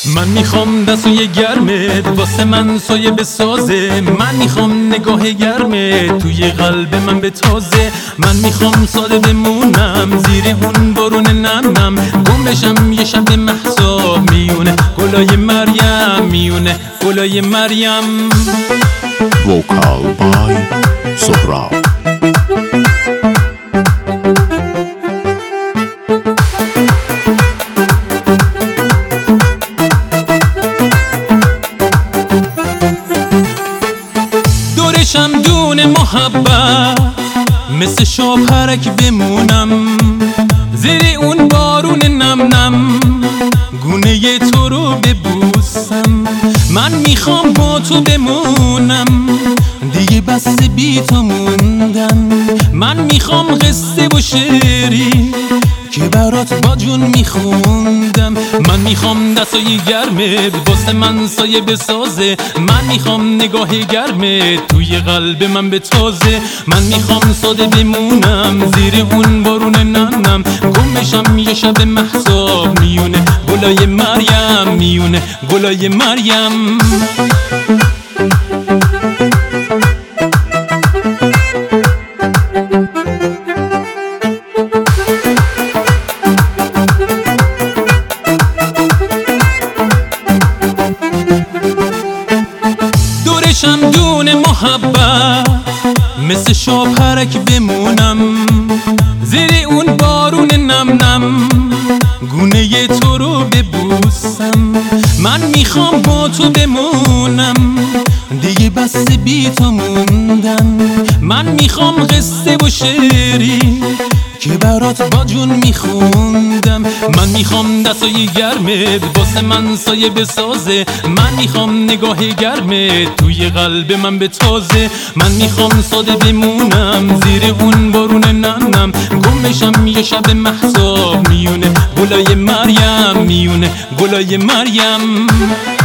من میخوام دستوی گرمت واسه من سایه بسازه، من میخوام نگاه گرمت توی قلب من بتازه، من میخوام ساده بمونم زیر اون بارون نم گم بشم یه شب مهسا میونه گلای مریم، میونه گلای مریم. وکال بای سهراب. دورشم دون محبت مثل شاپرک بمونم زیر اون بارون نم گونه تو رو ببوسم، من میخوام با تو بمونم دیگه بس بی تو موندم، من میخوام قصه و شعری که برات با جون میخوندم، من میخوام دستای گرمت واسه من سایه بسازه، من میخوام نگاه گرمت توی قلب من بتازه، من میخوام ساده بمونم زیر اون بارون نم گم بشم یه شب مهسا میونه گلای مریم، میونه گلای مریم. دورشم دون محبت مثل شاپرک بمونم زیر اون بارون نم گونه تو رو ببوسم، من میخوام با تو بمونم دیگه بس بی تو موندم، من میخوام قصه و شعری که برات با جون میخوندم، من میخوام دستای گرمت واسه من سایه بسازه، من میخوام نگاه گرمت توی قلب من بتازه، من میخوام ساده بمونم زیر اون بارون نم گم بشم یه شب مهسا میونه گلای مریم، میونه گلای مریم.